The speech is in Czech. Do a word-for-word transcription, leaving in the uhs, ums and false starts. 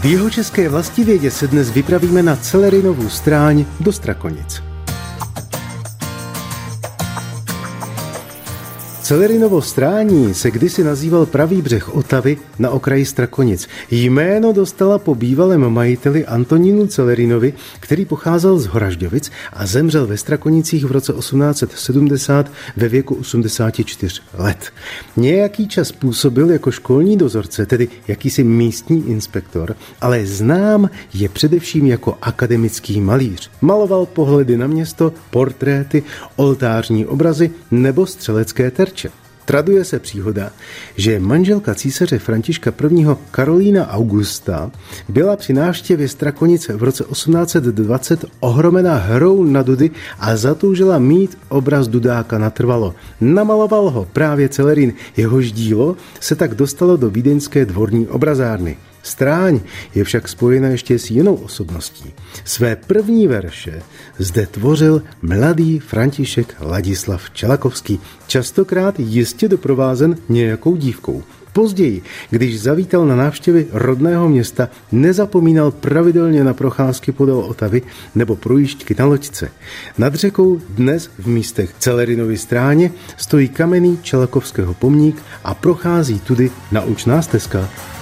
V jihočeské Vlastivědě se dnes vypravíme na Celerinovu stráň do Strakonic. Celerinovo strání se kdysi nazýval pravý břeh Otavy na okraji Strakonic. Jméno dostala po bývalém majiteli Antonínu Celerinovi, který pocházel z Horažďovic a zemřel ve Strakonicích v roce osmnáct set sedmdesát ve věku osmdesáti čtyř let. Nějaký čas působil jako školní dozorce, tedy jakýsi místní inspektor, ale znám je především jako akademický malíř. Maloval pohledy na město, portréty, oltářní obrazy nebo střelecké terče. Traduje se příhoda, že manželka císaře Františka I. Karolína Augusta byla při návštěvě Strakonic v roce osmnáct set dvacet ohromena hrou na dudy a zatoužila mít obraz dudáka natrvalo. Namaloval ho právě Celerin, jehož dílo se tak dostalo do vídeňské dvorní obrazárny. Stráň je však spojena ještě s jinou osobností. Své první verše zde tvořil mladý František Ladislav Čelakovský, častokrát jistě doprovázen nějakou dívkou. Později, když zavítal na návštěvy rodného města, nezapomínal pravidelně na procházky podél Otavy nebo projížďky na loďce. Nad řekou dnes v místech Celerinovy stráně stojí kamenný Čelakovského pomník a prochází tudy naučná stezka.